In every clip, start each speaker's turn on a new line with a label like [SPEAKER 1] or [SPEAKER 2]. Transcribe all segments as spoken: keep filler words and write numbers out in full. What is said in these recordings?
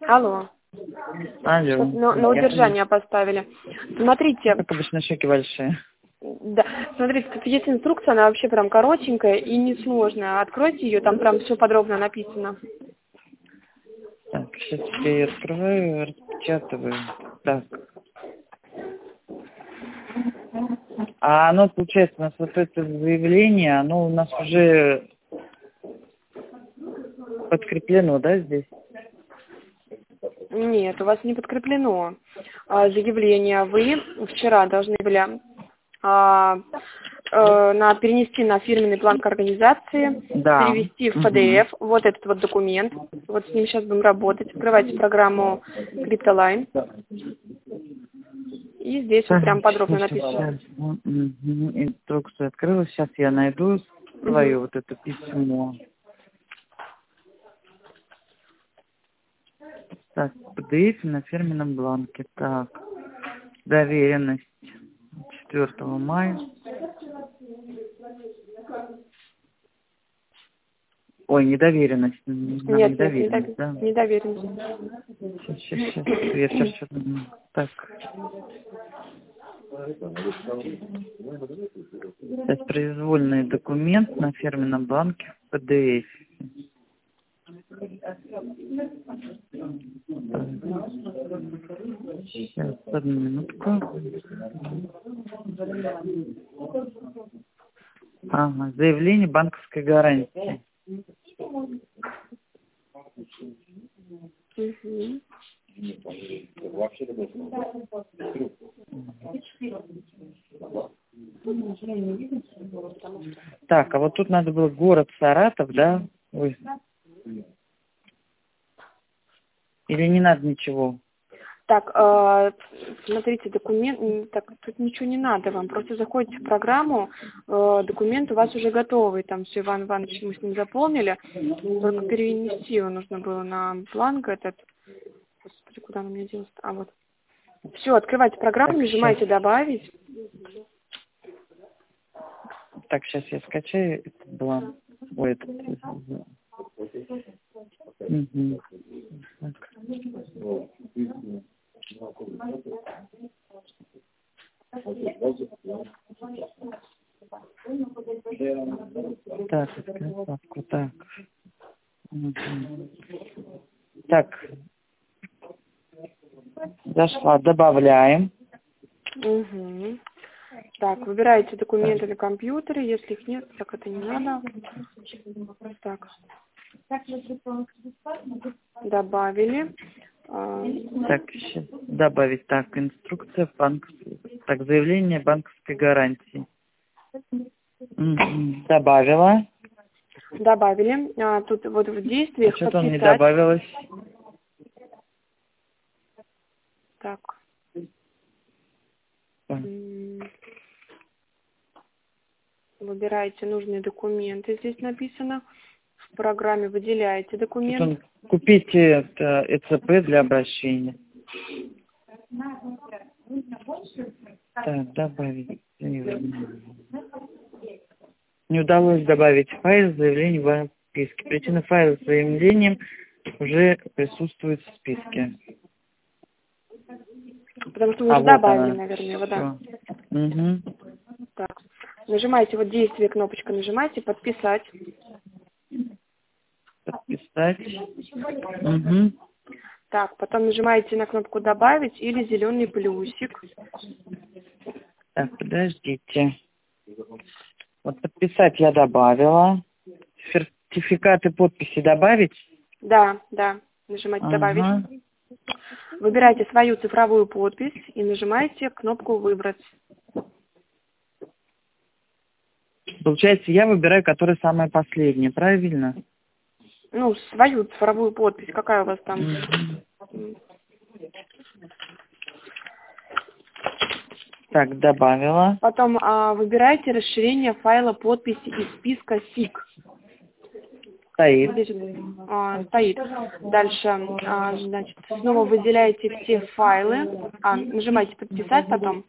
[SPEAKER 1] Алло.
[SPEAKER 2] Алло.
[SPEAKER 1] На, на удержание поставили. Смотрите.
[SPEAKER 2] Как обычно, шоки большие.
[SPEAKER 1] Да, смотрите, тут есть инструкция, она вообще прям коротенькая и несложная. Откройте ее, там прям все подробно написано.
[SPEAKER 2] Так, сейчас я ее открываю, распечатываю. Так. А оно, получается, у нас вот это заявление, оно у нас уже подкреплено, да, здесь?
[SPEAKER 1] Нет, у вас не подкреплено а, заявление. Вы вчера должны были а, а, на, перенести на фирменный бланк организации,
[SPEAKER 2] Да.
[SPEAKER 1] перевести в пи ди эф угу. Вот этот вот документ. Вот с ним сейчас будем работать. Открывайте программу CryptoLine. И здесь вот прям подробно написано.
[SPEAKER 2] Инструкцию открыла. Сейчас я найду свое угу. вот это письмо. Так, пи ди эф на фирменном бланке. Так, доверенность четвёртого мая. Ой, недоверенность.
[SPEAKER 1] Нет,
[SPEAKER 2] недоверенность,
[SPEAKER 1] нет,
[SPEAKER 2] да?
[SPEAKER 1] недоверенность.
[SPEAKER 2] Сейчас, сейчас, сейчас. Я сейчас что-то... Так. Сейчас произвольный документ на фирменном бланке в пи ди эф. Сейчас, одну минутку. Ага, заявление банковской гарантии.
[SPEAKER 1] Угу.
[SPEAKER 2] Так, а вот тут надо было город Саратов, да? Ой. Или не надо ничего?
[SPEAKER 1] Так, э, смотрите, документ, так, тут ничего не надо вам, просто заходите в программу, э, документ у вас уже готовый, там все, Иван Иванович, мы с ним заполнили, только перенести его нужно было на бланк этот, господи, куда он у меня делся, а вот. Все, открывайте программу, так, нажимаете сейчас. Добавить.
[SPEAKER 2] Так, сейчас я скачаю этот бланк, ой, этот. Угу. Так. Так, открыть папку, так. Угу. Так. Зашла, добавляем.
[SPEAKER 1] Угу. Так, выбираете документы на компьютере, если их нет, так это не надо. Так. Добавили.
[SPEAKER 2] Так, сейчас добавить. Так, инструкция банковской. Так, заявление банковской гарантии. Угу. Добавила.
[SPEAKER 1] Добавили. А, тут вот в действиях
[SPEAKER 2] а что-то
[SPEAKER 1] подписать.
[SPEAKER 2] он не добавилось.
[SPEAKER 1] Так. Mm. Выбираете нужные документы, здесь написано. В программе выделяете документ.
[SPEAKER 2] Тут он, купите это ЭЦП для обращения. Так, добавить. Не удалось добавить файл заявления в списке. Причина файла с заявлением уже присутствует в списке.
[SPEAKER 1] Потому что вы
[SPEAKER 2] а
[SPEAKER 1] уже
[SPEAKER 2] вот
[SPEAKER 1] добавили,
[SPEAKER 2] она.
[SPEAKER 1] наверное, его, да.
[SPEAKER 2] Угу.
[SPEAKER 1] Так. Нажимаете вот действие, кнопочка нажимаете, подписать.
[SPEAKER 2] Подписать. Угу.
[SPEAKER 1] Так, потом нажимаете на кнопку добавить или зеленый плюсик.
[SPEAKER 2] Так, подождите. Вот подписать я добавила. Сертификаты подписи добавить?
[SPEAKER 1] Да, да. Нажимаете
[SPEAKER 2] ага.
[SPEAKER 1] добавить. Выбирайте свою цифровую подпись и нажимаете кнопку выбрать.
[SPEAKER 2] Получается, я выбираю, которая самая последняя, правильно?
[SPEAKER 1] Ну, свою цифровую подпись. Какая у вас там? Mm-hmm.
[SPEAKER 2] Так, добавила.
[SPEAKER 1] Потом а, выбирайте расширение файла подписи из списка сик.
[SPEAKER 2] Стоит.
[SPEAKER 1] Здесь а, стоит. Дальше, а, значит, снова выделяете все файлы. А, нажимаете подписать потом.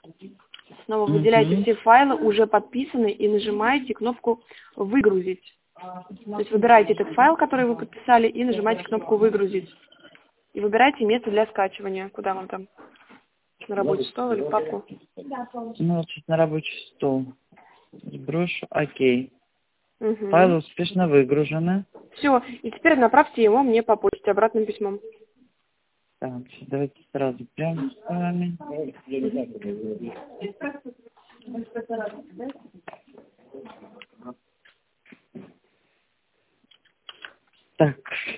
[SPEAKER 1] Снова выделяете
[SPEAKER 2] угу.
[SPEAKER 1] все файлы, уже подписанные, и нажимаете кнопку выгрузить. То есть выбираете этот файл, который вы подписали, и нажимаете кнопку «Выгрузить». И выбираете место для скачивания, куда вам там, на рабочий стол или в папку.
[SPEAKER 2] Ну, вот сейчас на рабочий стол. Сброшу. Окей.
[SPEAKER 1] Угу.
[SPEAKER 2] Файлы успешно выгружены.
[SPEAKER 1] Все, и теперь направьте его мне по почте обратным письмом.
[SPEAKER 2] Так, сейчас давайте сразу прямо с вами. Так.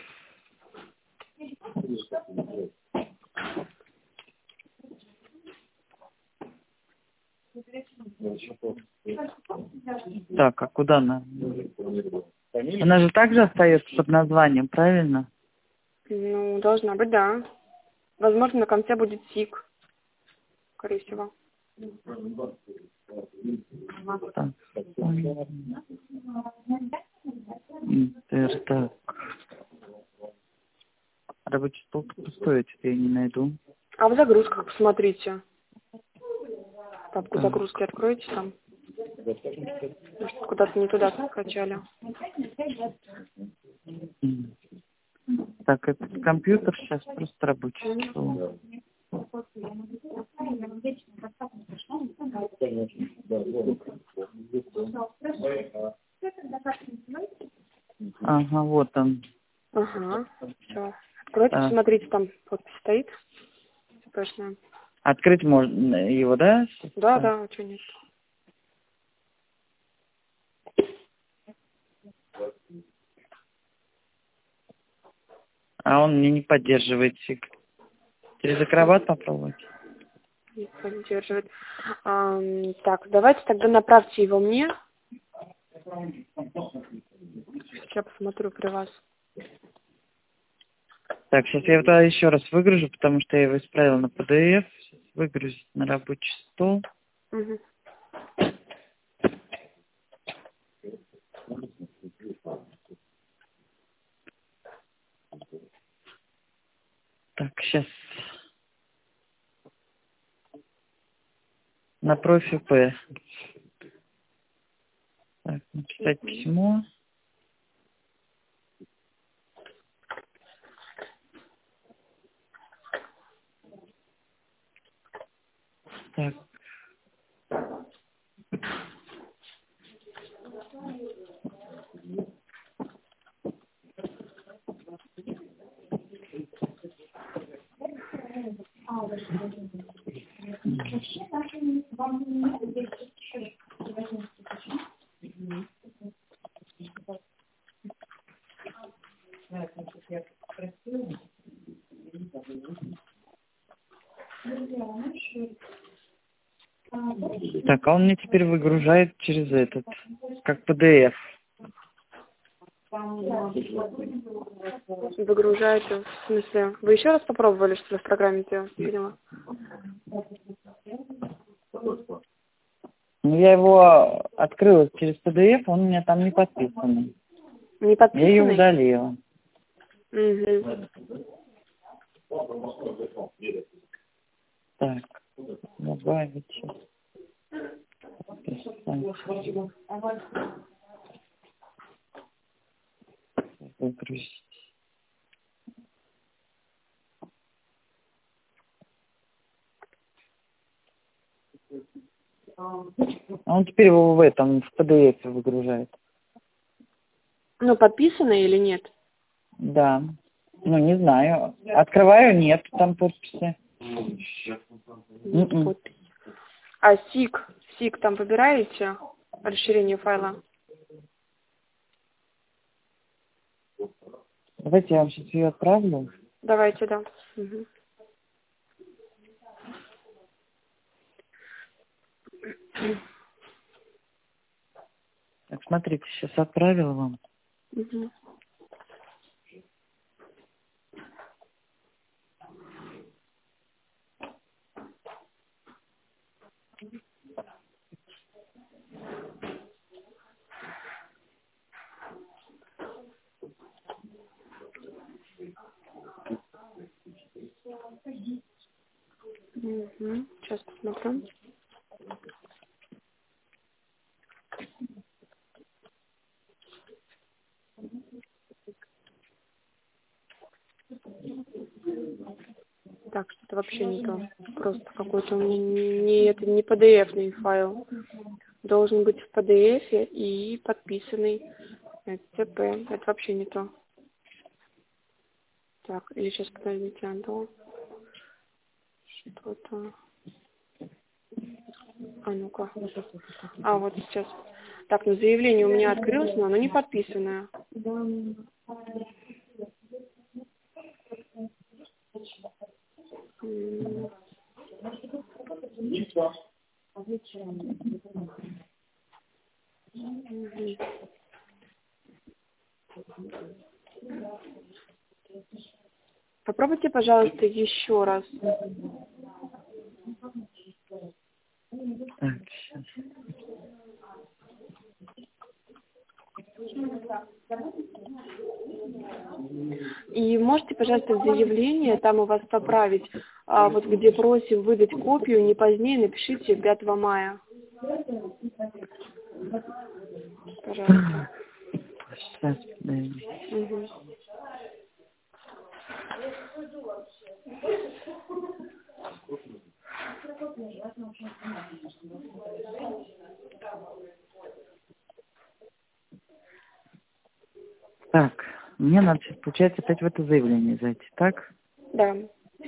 [SPEAKER 2] Так, а куда она? Она же также остается под названием, правильно?
[SPEAKER 1] Ну, должна быть, да. Возможно, на конце будет СИК, скорее всего.
[SPEAKER 2] Так. Интер, так. Рабочий стол пустой, теперь я не найду.
[SPEAKER 1] А в загрузках посмотрите. Папку загрузки откройте там. Может, куда-то не туда скачали.
[SPEAKER 2] Так, этот компьютер сейчас просто рабочий стол. Ага, вот он.
[SPEAKER 1] Ага, все. Откройте,
[SPEAKER 2] А.
[SPEAKER 1] посмотрите, там подпись стоит. Точно.
[SPEAKER 2] Открыть можно его, да?
[SPEAKER 1] Да, да, а что нет.
[SPEAKER 2] А он мне не поддерживает СИК. Через акробат попробовать?
[SPEAKER 1] Не поддерживает. А, так, давайте тогда направьте его мне. Сейчас посмотрю при вас.
[SPEAKER 2] Так, сейчас я его еще раз выгружу, потому что я его исправил на пи ди эф. Сейчас выгрузить на рабочий стол.
[SPEAKER 1] Угу.
[SPEAKER 2] Так, сейчас на профи П. Так, написать письмо. Так. Так, а он мне теперь выгружает через этот, как пи ди эф.
[SPEAKER 1] Выгружаете, в смысле? Вы еще раз попробовали, что ли, в программе-то? Поняла.
[SPEAKER 2] Ну, я его открыла через пи ди эф, он у меня там не подписанный.
[SPEAKER 1] Не подписанный?
[SPEAKER 2] Я ее удалила.
[SPEAKER 1] Угу.
[SPEAKER 2] Так, добавить. Выгрузить. Он теперь его в этом, в пи ди эф выгружает.
[SPEAKER 1] Ну, подписанный или нет?
[SPEAKER 2] Да. Ну, не знаю. Открываю, нет там подписи.
[SPEAKER 1] Нет подписи. А СИК? СИК там выбираете? Расширение файла?
[SPEAKER 2] Давайте я вам сейчас ее отправлю.
[SPEAKER 1] Давайте, да. Угу.
[SPEAKER 2] Так, смотрите, сейчас отправила вам.
[SPEAKER 1] Угу. Угу. Сейчас посмотрю. Так, что-то вообще не то. Просто какой-то у меня не, это не пи ди эф-ный файл. Должен быть в пи ди эф и подписанный. Это тэ пэ. Это вообще не то. Так, или сейчас подождите, Антон. Что-то... А ну-ка. А, вот сейчас. Так, ну заявление у меня открылось, но оно не подписанное. М. Мгм. Попробуйте, пожалуйста, еще раз.
[SPEAKER 2] Так, сейчас.
[SPEAKER 1] И можете, пожалуйста, в заявление, там у вас поправить, а, вот где просим выдать копию, не позднее напишите пятого мая. Пожалуйста.
[SPEAKER 2] Сейчас, подожди.
[SPEAKER 1] Угу.
[SPEAKER 2] Так, мне надо сейчас, получается, опять в это заявление зайти, так?
[SPEAKER 1] Да.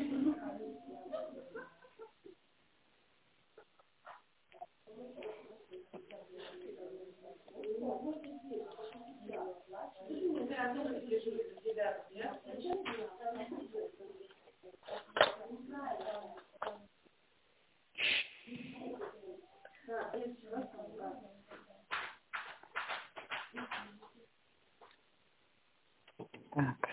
[SPEAKER 2] Так.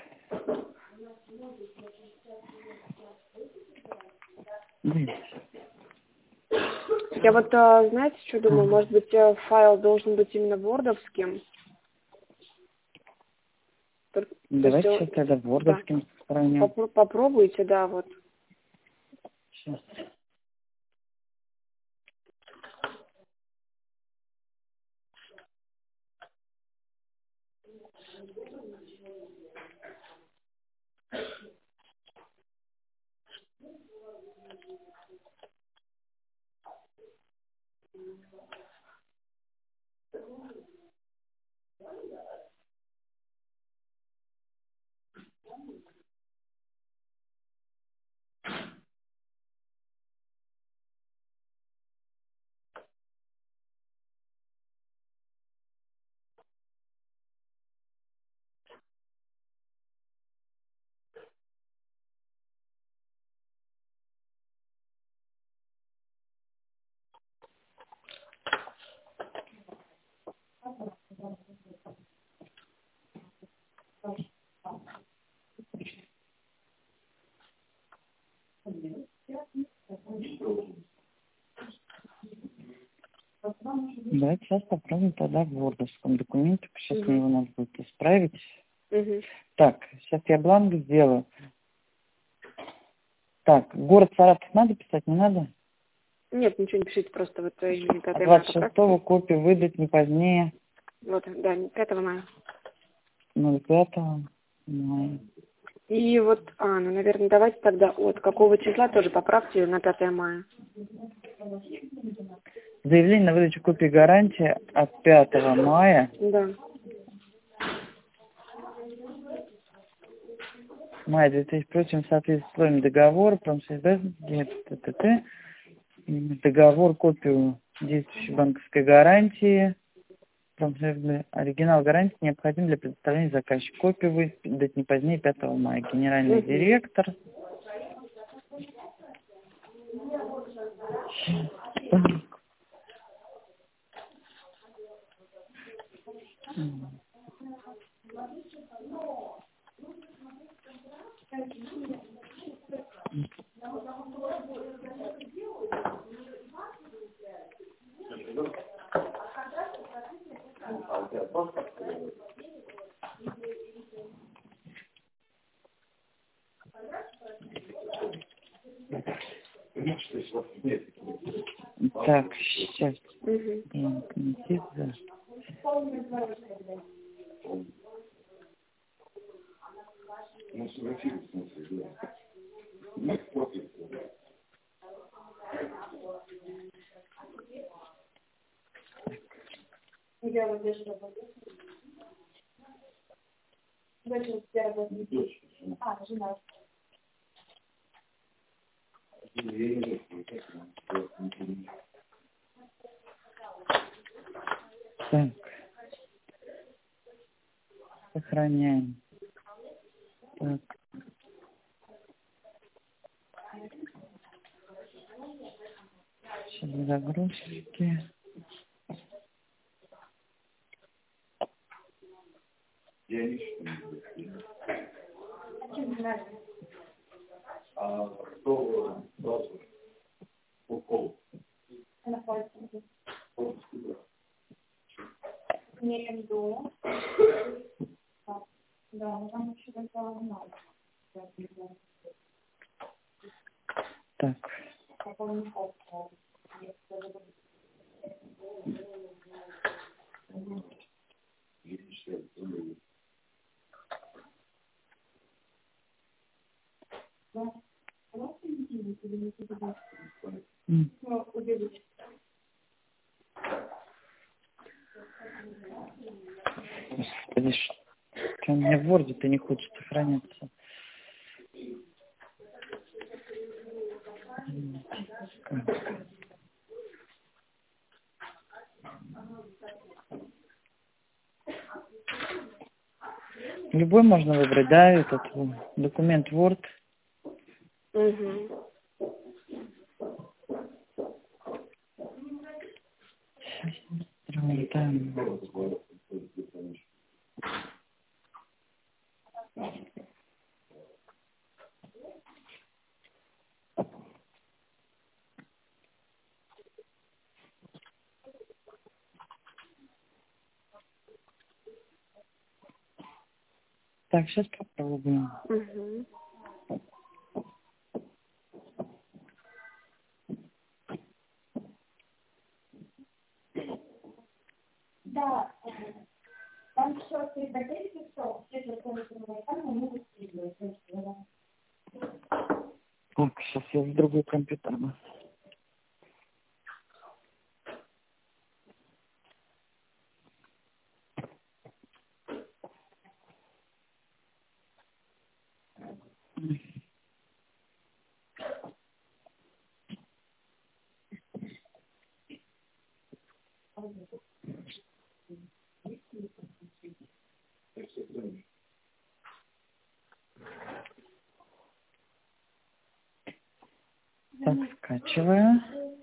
[SPEAKER 2] Здесь.
[SPEAKER 1] Я вот, а, знаете, что думаю,
[SPEAKER 2] Ага.
[SPEAKER 1] может быть, э, файл должен быть именно вордовским? Только- то
[SPEAKER 2] Давайте
[SPEAKER 1] есть,
[SPEAKER 2] сейчас
[SPEAKER 1] э,
[SPEAKER 2] тогда
[SPEAKER 1] да.
[SPEAKER 2] вордовским сохраним.
[SPEAKER 1] Попро- попробуйте, да, вот.
[SPEAKER 2] Сейчас. Давайте сейчас попробуем тогда в вордовском документе. Сейчас
[SPEAKER 1] Угу.
[SPEAKER 2] мне его надо будет исправить.
[SPEAKER 1] Угу.
[SPEAKER 2] Так, сейчас я бланк сделаю. Так, город Саратов надо писать, не надо?
[SPEAKER 1] Нет, ничего не пишите, просто вот э, именно пятого мая
[SPEAKER 2] двадцать шестого
[SPEAKER 1] поправьте.
[SPEAKER 2] копию выдать не позднее
[SPEAKER 1] Вот, да, пятого мая.
[SPEAKER 2] ноль пятого мая.
[SPEAKER 1] И вот, а, ну, наверное, давайте тогда от какого числа тоже поправьте на пятое мая.
[SPEAKER 2] Заявление на выдачу копии гарантии от пятого мая.
[SPEAKER 1] Да.
[SPEAKER 2] Мая две тысячи прочим соответствует условиям договора, промсвязь, т.т. Договор, копию действующей банковской гарантии. Оригинал гарантии необходим для предоставления заказчику. Копию выдать не позднее пятого мая. Генеральный
[SPEAKER 1] Угу.
[SPEAKER 2] директор. Так, сейчас.
[SPEAKER 1] Угу.
[SPEAKER 2] Так. Сохраняем. Так. Сейчас загрузки. Так. М. Господи, что у меня в Word-то не хочет сохраняться. Как? Любой можно выбрать, да, этот документ Word.
[SPEAKER 1] Угу.
[SPEAKER 2] Там. Так, сейчас попробуем.
[SPEAKER 1] Угу.
[SPEAKER 3] Да, там все пригодится, все, все законы могут сделать.
[SPEAKER 2] Так, сейчас я с другой компьютер. Так, скачиваю.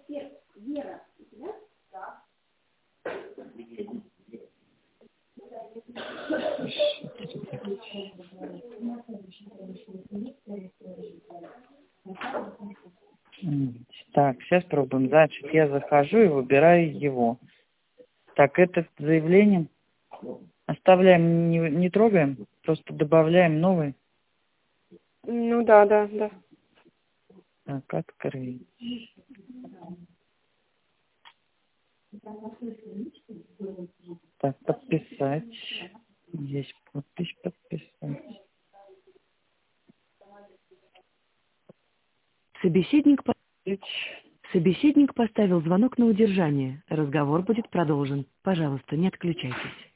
[SPEAKER 2] Так, сейчас пробуем. Значит, я захожу и выбираю его. Так, это заявление оставляем, не, не трогаем, просто добавляем новый.
[SPEAKER 1] Ну да, да, да.
[SPEAKER 2] Так, открыть. Так, подписать. Здесь подпись, подписать.
[SPEAKER 4] Собеседник, по... Собеседник поставил звонок на удержание. Разговор будет продолжен. Пожалуйста, не отключайтесь.